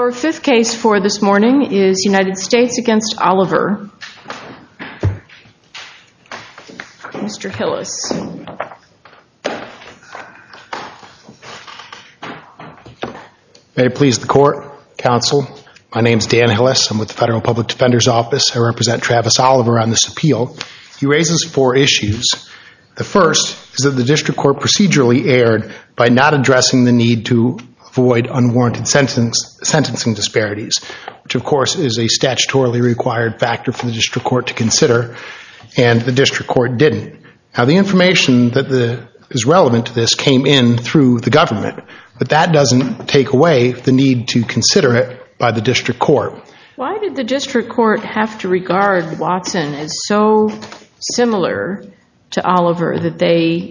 Our fifth case for this morning is United States against Oliver. Mr. Hillis. May it please the court, counsel. My name is Dan Hillis. I'm with the Federal Public Defender's Office. I represent Travis Oliver on this appeal. He raises four issues. The first is that the district court procedurally erred by not addressing the need to avoid unwarranted sentencing disparities, which of course is a statutorily required factor for the district court to consider, and the district court didn't. Now, the information that is relevant to this came in through the government, but that doesn't take away the need to consider it by the district court. Why did the district court have to regard Watson as so similar to Oliver that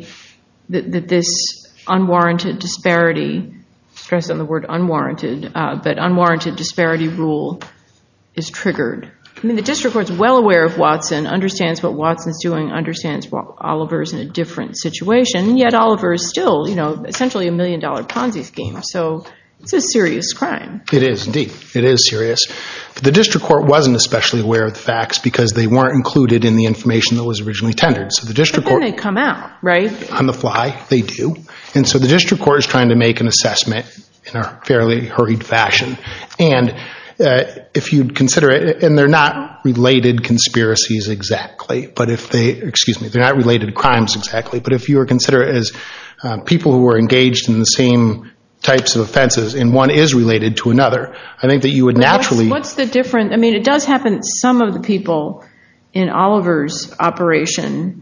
this unwarranted disparity, stress on the word unwarranted, but unwarranted disparity rule is triggered? I mean, the district court's well aware of Watson, understands what Watson's doing, understands Oliver's in a different situation, and yet Oliver is still, essentially $1 million Ponzi scheme. So it's a serious crime. It is, indeed. It is serious. But the district court wasn't especially aware of the facts because they weren't included in the information that was originally tendered. So the district court... But then they come out, right? On the fly, they do. And so the district court is trying to make an assessment in a fairly hurried fashion. And if you'd consider it, and they're not related conspiracies exactly, but if they're not related crimes exactly, but if you were to consider it as people who were engaged in the same types of offenses, and one is related to another, I think that you would naturally... What's the difference? I mean, it does happen some of the people in Oliver's operation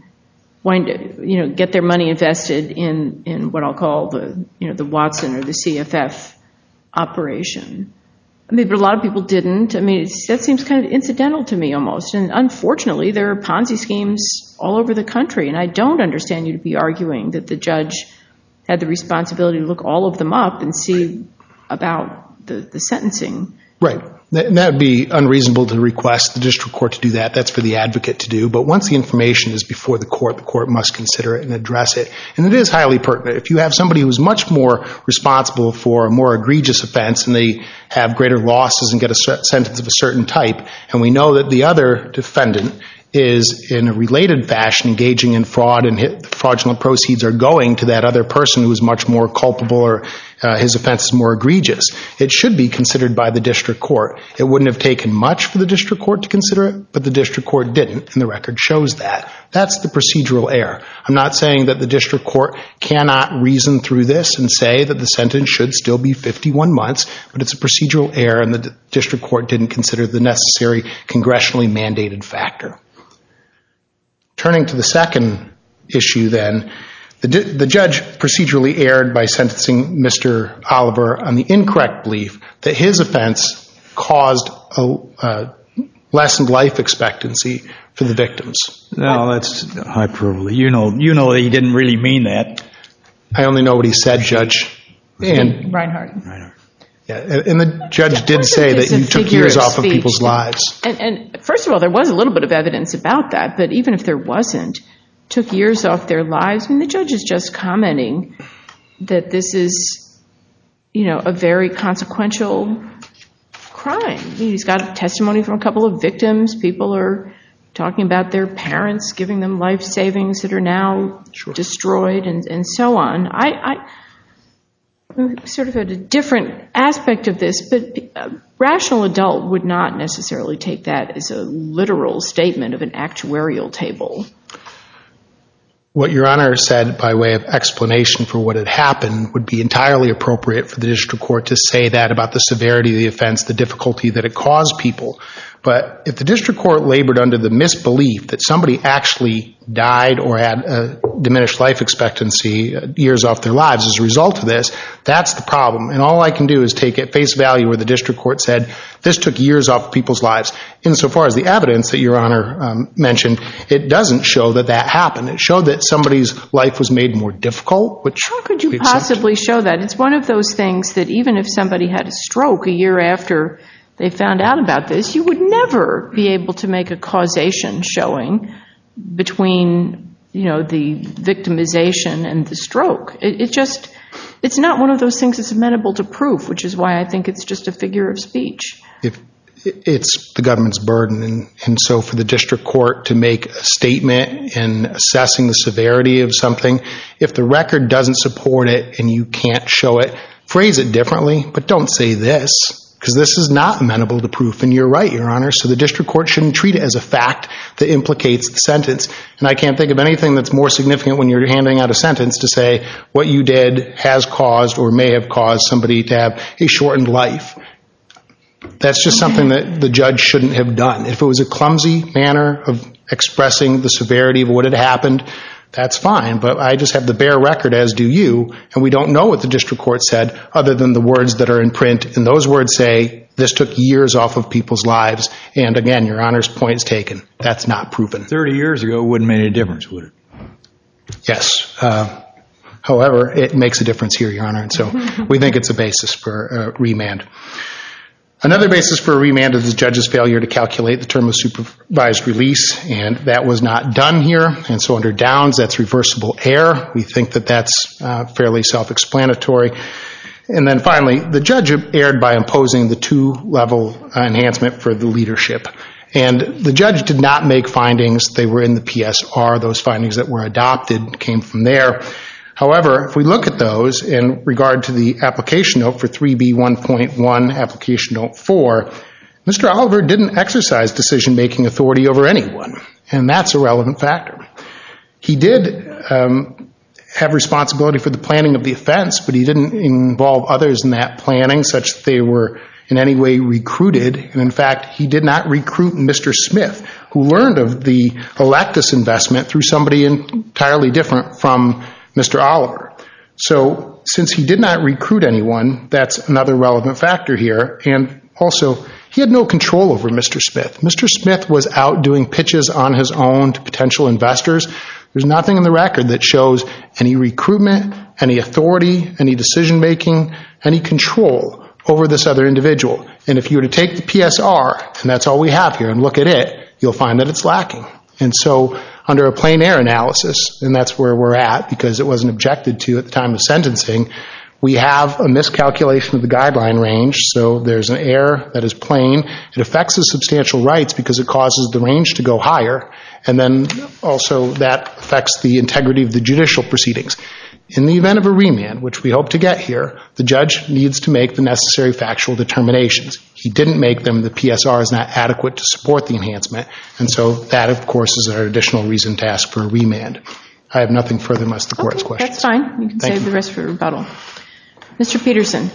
get their money invested in what I'll call the Watson or the CFF operation. I mean, but a lot of people didn't. I mean, that seems kind of incidental to me almost. And unfortunately, there are Ponzi schemes all over the country. And I don't understand you to be arguing that the judge had the responsibility to look all of them up and see about the sentencing. Right. That would be unreasonable to request the district court to do that. That's for the advocate to do. But once the information is before the court must consider it and address it. And it is highly pertinent. If you have somebody who's much more responsible for a more egregious offense and they have greater losses and get a sentence of a certain type, and we know that the other defendant is in a related fashion engaging in fraud and fraudulent proceeds are going to that other person who is much more culpable or his offense is more egregious, it should be considered by the district court. It wouldn't have taken much for the district court to consider it, but the district court didn't, and the record shows that. That's the procedural error. I'm not saying that the district court cannot reason through this and say that the sentence should still be 51 months, but it's a procedural error and the district court didn't consider the necessary congressionally mandated factor. Turning to the second issue then, the judge procedurally erred by sentencing Mr. Oliver on the incorrect belief that his offense caused a lessened life expectancy for the victims. No, that's hyperbole. You know that he didn't really mean that. I only know what he said, Judge. And Reinhardt. Yeah, and the judge did say that you took years off of people's lives. And first of all, there was a little bit of evidence about that, but even if there wasn't, took years off their lives. I mean, the judge is just commenting that this is, a very consequential crime. He's got testimony from a couple of victims. People are talking about their parents giving them life savings that are now destroyed and so on. I sort of had a different aspect of this, but a rational adult would not necessarily take that as a literal statement of an actuarial table. What Your Honor said by way of explanation for what had happened would be entirely appropriate for the district court to say that about the severity of the offense, the difficulty that it caused people. But if the district court labored under the misbelief that somebody actually died or had a diminished life expectancy, years off their lives as a result of this, that's the problem. And all I can do is take at face value where the district court said this took years off people's lives. Insofar as the evidence that Your Honor mentioned, it doesn't show that that happened. It showed that somebody's life was made more difficult. How could you possibly show that? It's one of those things that even if somebody had a stroke a year after they found out about this, you would never be able to make a causation showing between, the victimization and the stroke. It just, it's not one of those things that's amenable to proof, which is why I think it's just a figure of speech. It's the government's burden, and so for the district court to make a statement in assessing the severity of something, if the record doesn't support it and you can't show it, phrase it differently, but don't say this, because this is not amenable to proof, and you're right, Your Honor, so the district court shouldn't treat it as a fact that implicates the sentence. And I can't think of anything that's more significant when you're handing out a sentence to say what you did has caused or may have caused somebody to have a shortened life. That's just something that the judge shouldn't have done. If it was a clumsy manner of expressing the severity of what had happened, that's fine, but I just have the bare record, as do you, and we don't know what the district court said other than the words that are in print, and those words say this took years off of people's lives, and again, Your Honor's point is taken. That's not proven. 30 years ago wouldn't make any difference, would it? Yes. However, it makes a difference here, Your Honor, and so we think it's a basis for remand. Another basis for a remand is the judge's failure to calculate the term of supervised release, and that was not done here, and so under Downs, that's reversible error. We think that that's fairly self-explanatory. And then finally, the judge erred by imposing the 2-level enhancement for the leadership. And the judge did not make findings. They were in the PSR. Those findings that were adopted came from there. However, if we look at those in regard to the application note for 3B1.1, application note 4, Mr. Oliver didn't exercise decision-making authority over anyone, and that's a relevant factor. He did have responsibility for the planning of the offense, but he didn't involve others in that planning such that they were in any way recruited, and in fact, he did not recruit Mr. Smith, who learned of the Electus investment through somebody entirely different from Mr. Oliver. So since he did not recruit anyone, that's another relevant factor here. And also, he had no control over Mr. Smith. Mr. Smith was out doing pitches on his own to potential investors. There's nothing in the record that shows any recruitment, any authority, any decision-making, any control over this other individual. And if you were to take the PSR, and that's all we have here, and look at it, you'll find that it's lacking. And so under a plain error analysis, and that's where we're at because it wasn't objected to at the time of sentencing, we have a miscalculation of the guideline range. So there's an error that is plain. It affects his substantial rights because it causes the range to go higher. And then also that affects the integrity of the judicial proceedings. In the event of a remand, which we hope to get here, the judge needs to make the necessary factual determinations. He didn't make them. The PSR is not adequate to support the enhancement. And so that, of course, is our additional reason to ask for a remand. I have nothing further unless the court has questions. That's fine. You can save the rest for rebuttal. Mr. Peterson.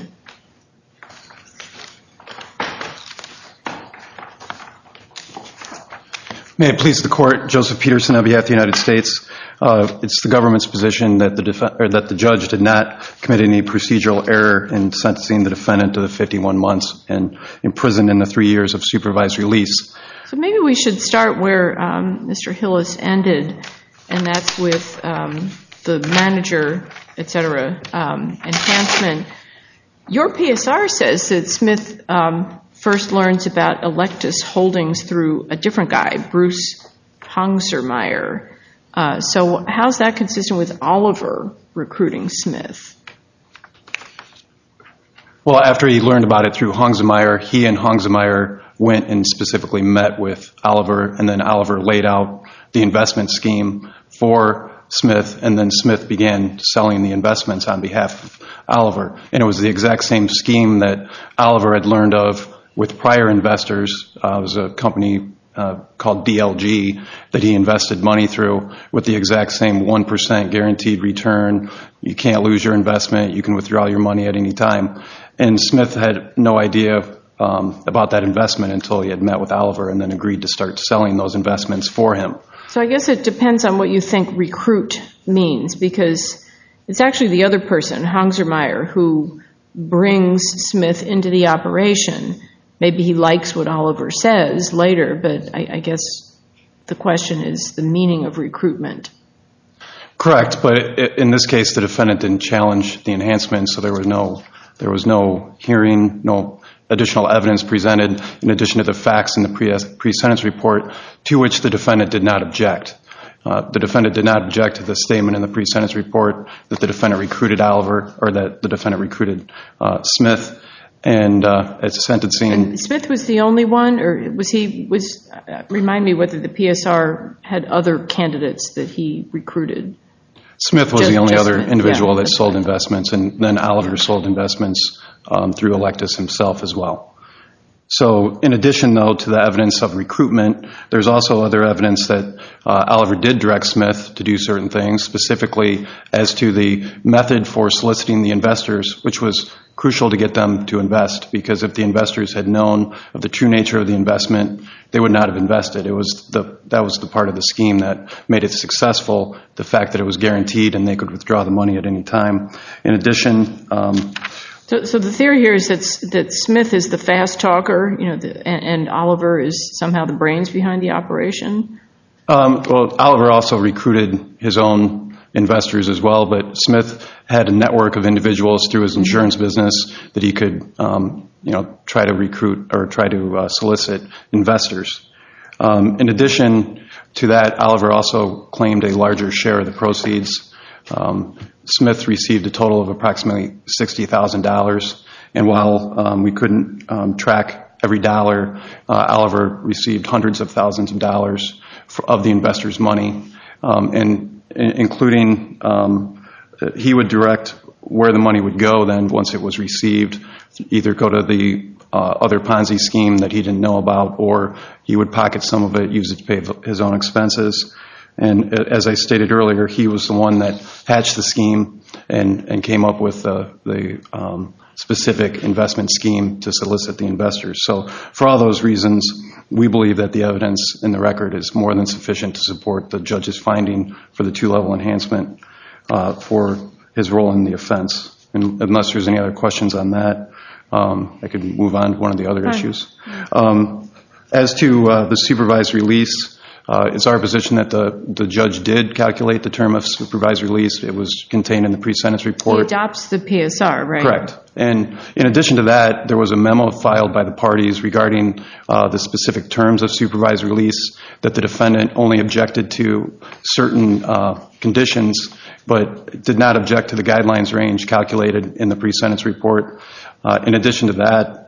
May it please the Court, Joseph Peterson on behalf of the United States. It's the government's position that the judge did not commit any procedural error in sentencing the defendant to the 51 months and imprisoned in the 3 years of supervised release. So maybe we should start where Mr. Hillis ended, and that's with the manager, et cetera, enhancement. Your PSR says that Smith first learns about Electus Holdings through a different guy, Bruce Hongsermeyer. So how's that consistent with Oliver recruiting Smith? Well, after he learned about it through Hongsermeyer, he and Hongsermeyer went and specifically met with Oliver, and then Oliver laid out the investment scheme for Smith, and then Smith began selling the investments on behalf of Oliver. And it was the exact same scheme that Oliver had learned of with prior investors. It was a company called DLG that he invested money through with the exact same 1% guaranteed return. You can't lose your investment. You can withdraw your money at any time. And Smith had no idea about that investment until he had met with Oliver and then agreed to start selling those investments for him. So I guess it depends on what you think recruit means, because it's actually the other person, Hongsermeyer, who brings Smith into the operation. Maybe he likes what Oliver says later, but I guess the question is the meaning of recruitment. Correct, but in this case, the defendant didn't challenge the enhancement, so there was no hearing, no additional evidence presented in addition to the facts in the pre-sentence report to which the defendant did not object. The defendant did not object to the statement in the pre-sentence report that the defendant recruited Oliver, or that the defendant recruited Smith. And at sentencing, And Smith was the only one, or remind me whether the PSR had other candidates that he recruited. Smith was the only other Smith, individual that that's sold right. investments, and then Oliver sold investments through Electus himself as well. So in addition, though, to the evidence of recruitment, there's also other evidence that Oliver did direct Smith to do certain things, specifically as to the method for soliciting the investors, which was crucial to get them to invest, because if the investors had known of the true nature of the investment, they would not have invested. That was the part of the scheme that made it successful, the fact that it was guaranteed and they could withdraw the money at any time. In addition, So the theory here is that Smith is the fast talker, and Oliver is somehow the brains behind the operation? Well, Oliver also recruited his own investors as well, but Smith had a network of individuals through his insurance business that he could, try to recruit or try to solicit investors. In addition to that, Oliver also claimed a larger share of the proceeds. Smith received a total of approximately $60,000, and while we couldn't track every dollar, Oliver received hundreds of thousands of dollars of the investors' money, and including he would direct where the money would go then once it was received, either go to the other Ponzi scheme that he didn't know about, or he would pocket some of it, use it to pay his own expenses. And as I stated earlier, he was the one that hatched the scheme and came up with the specific investment scheme to solicit the investors. So for all those reasons, we believe that the evidence in the record is more than sufficient to support the judge's finding for the 2-level enhancement for his role in the offense. And unless there's any other questions on that, I could move on to one of the other issues. As to the supervised release, it's our position that the judge did calculate the term of supervised release. It was contained in the pre-sentence report. He adopts the PSR, right? Correct. And in addition to that, there was a memo filed by the parties regarding the specific terms of supervised release, that the defendant only objected to certain conditions, but did not object to the guidelines range calculated in the pre-sentence report. In addition to that,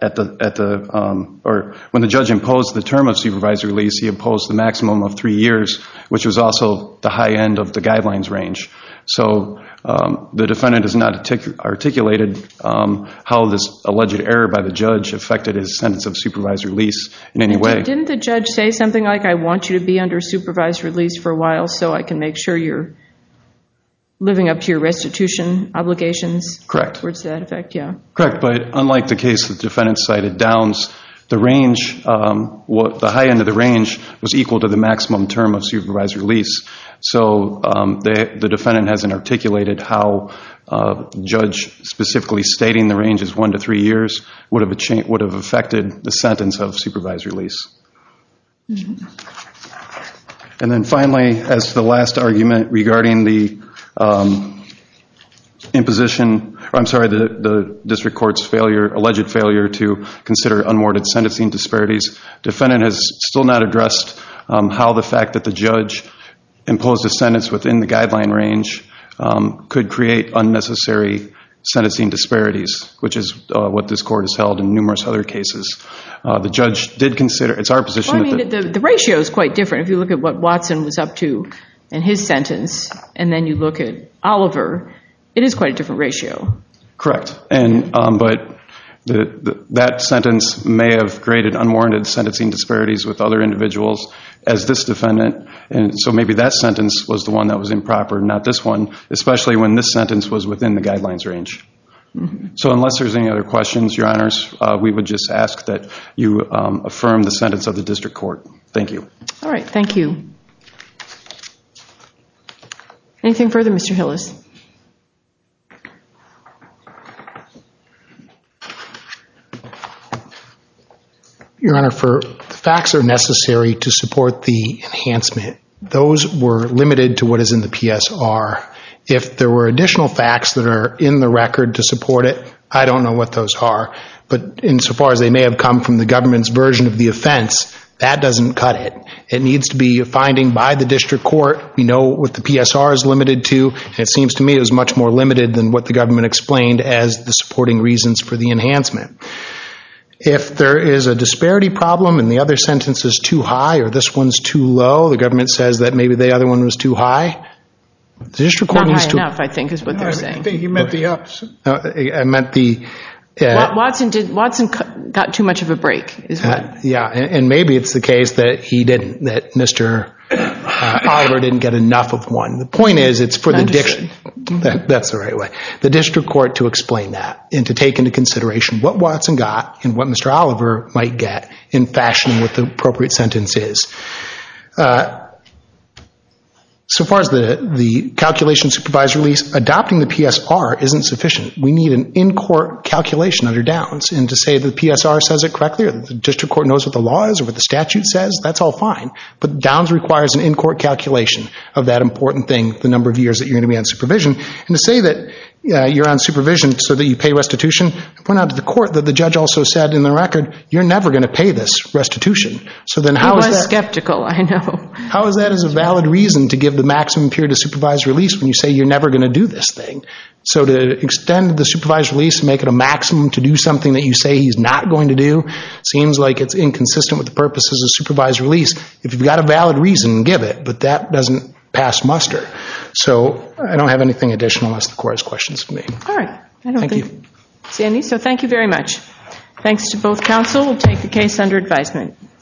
when the judge imposed the term of supervised release, he imposed the maximum of 3 years, which was also the high end of the guidelines range. So the defendant has not articulated how this alleged error by the judge affected his sentence of supervised release in any way. Didn't the judge say something like, I want you to be under supervised release for a while so I can make sure you're living up to your restitution obligations? Correct. Words to that effect, yeah. Correct, but unlike the case that the defendant cited, Downs, the range, the high end of the range was equal to the maximum term of supervised release. So the defendant hasn't articulated how the judge specifically stating the range is 1 to 3 years would have affected the sentence of supervised release. Mm-hmm. And then finally, as to the last argument regarding the the district court's alleged failure to consider unwarranted sentencing disparities, defendant has still not addressed how the fact that the judge imposed a sentence within the guideline range could create unnecessary sentencing disparities, which is what this court has held in numerous other cases. The judge did consider, it's our position that the ratio is quite different. If you look at what Watson was up to in his sentence, and then you look at Oliver, it is quite a different ratio. Correct. And but that sentence may have created unwarranted sentencing disparities with other individuals as this defendant, and so maybe that sentence was the one that was improper, not this one, especially when this sentence was within the guidelines range. Mm-hmm. So unless there's any other questions, Your Honors, we would just ask that you affirm the sentence of the district court. Thank you. All right. Thank you. Anything further, Mr. Hillis? Your Honor, the facts are necessary to support the enhancement. Those were limited to what is in the PSR. If there were additional facts that are in the record to support it, I don't know what those are. But insofar as they may have come from the government's version of the offense, That doesn't cut it. It needs to be a finding by the district court. We know what the PSR is limited to, and it seems to me it was much more limited than what the government explained as the supporting reasons for the enhancement. If there is a disparity problem and the other sentence is too high or this one's too low, the government says that maybe the other one was too high. The district court needs to... Not high enough, I think, is what they're saying. I think you meant the ups. I meant the... Watson got too much of a break, is what. Yeah, and maybe it's the case that he didn't, that Mr. Oliver didn't get enough of one. The point is, it's for the that's the right way. The district court to explain that and to take into consideration what Watson got and what Mr. Oliver might get in fashioning what the appropriate sentence is. So far as the calculation supervised release, adopting the PSR isn't sufficient. We need an in-court calculation under Downs. And to say the PSR says it correctly or the district court knows what the law is or what the statute says, that's all fine. But Downs requires an in-court calculation of that important thing, the number of years that you're going to be on supervision. And to say that you're on supervision so that you pay restitution, I point out to the court that the judge also said in the record, you're never going to pay this restitution. So then how is that? He was skeptical, I know. How is that as a valid reason to give the maximum period of supervised release when you say you're never going to do this thing? So to extend the supervised release and make it a maximum to do something that you say he's not going to do seems like it's inconsistent with the purposes of supervised release. If you've got a valid reason, give it, but that doesn't pass muster. So I don't have anything additional unless the court has questions for me. All right. I don't think, Sandy, so thank you very much. Thanks to both counsel. We'll take the case under advisement.